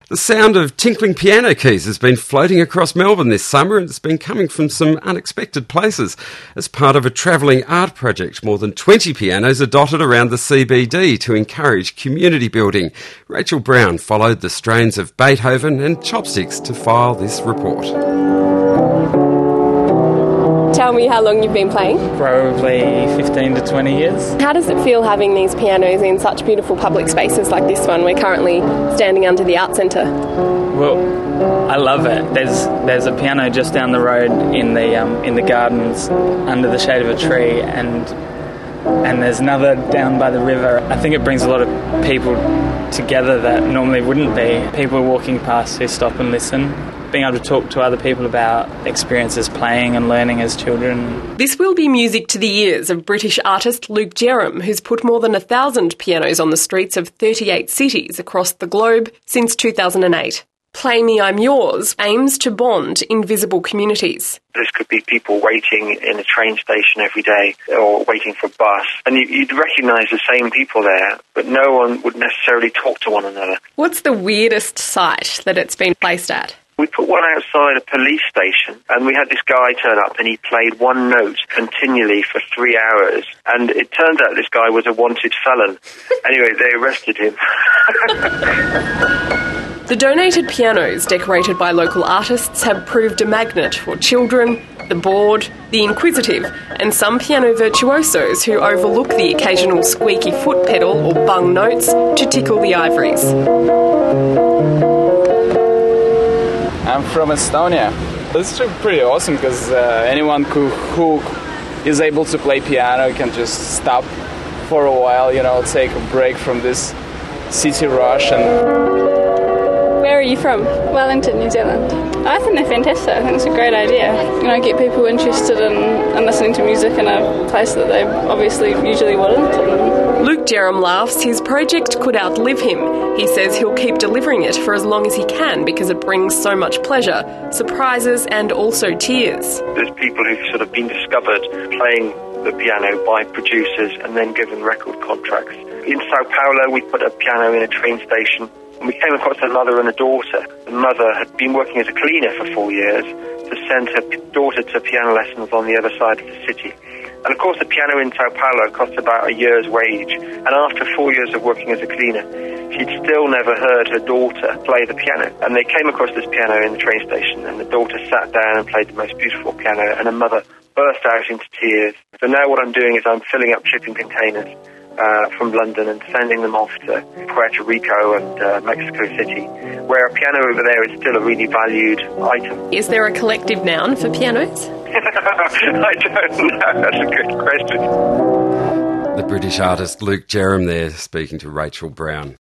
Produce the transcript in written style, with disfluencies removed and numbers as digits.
The sound of tinkling piano keys has been floating across Melbourne this summer, and it's been coming from some unexpected places. As part of a travelling art project, more than 20 pianos are dotted around the CBD to encourage community building. Rachel Brown followed the strains of Beethoven and chopsticks to file this report. Tell me how long you've been playing. Probably 15 to 20 years. How does it feel having these pianos in such beautiful public spaces like this one? We're currently standing under the Art Centre. Well, I love it. There's a piano just down the road in the gardens under the shade of a tree, and there's another down by the river. I think it brings a lot of people together that normally wouldn't be. People walking past who stop and listen. Being able to talk to other people about experiences playing and learning as children. This will be music to the ears of British artist Luke Jerram, who's put more than 1,000 pianos on the streets of 38 cities across the globe since 2008. Play Me I'm Yours aims to bond invisible communities. This could be people waiting in a train station every day or waiting for a bus. And you'd recognise the same people there, but no one would necessarily talk to one another. What's the weirdest site that it's been placed at? We put one outside a police station, and we had this guy turn up, and he played one note continually for 3 hours. And it turned out this guy was a wanted felon. Anyway, they arrested him. The donated pianos, decorated by local artists, have proved a magnet for children, the bored, the inquisitive, and some piano virtuosos who overlook the occasional squeaky foot pedal or bung notes to tickle the ivories. I'm from Estonia. This is pretty awesome because anyone who is able to play piano can just stop for a while, take a break from this city rush. Where are you from? Wellington, New Zealand. I think they're fantastic. I think it's a great idea. Get people interested in listening to music in a place that they obviously usually wouldn't. Luke Jerram laughs his project could outlive him. He says he'll keep delivering it for as long as he can because it brings so much pleasure, surprises and also tears. There's people who've sort of been discovered playing the piano by producers and then given record contracts. In Sao Paulo, we put a piano in a train station. And we came across a mother and a daughter. The mother had been working as a cleaner for 4 years to send her daughter to piano lessons on the other side of the city. And of course, the piano in Sao Paulo cost about a year's wage. And after 4 years of working as a cleaner, she'd still never heard her daughter play the piano. And they came across this piano in the train station, and the daughter sat down and played the most beautiful piano, and her mother burst out into tears. So now what I'm doing is I'm filling up shipping containers from London and sending them off to Puerto Rico and Mexico City, where a piano over there is still a really valued item. Is there a collective noun for pianos? I don't know. That's a good question. The British artist Luke Jerram there speaking to Rachel Brown.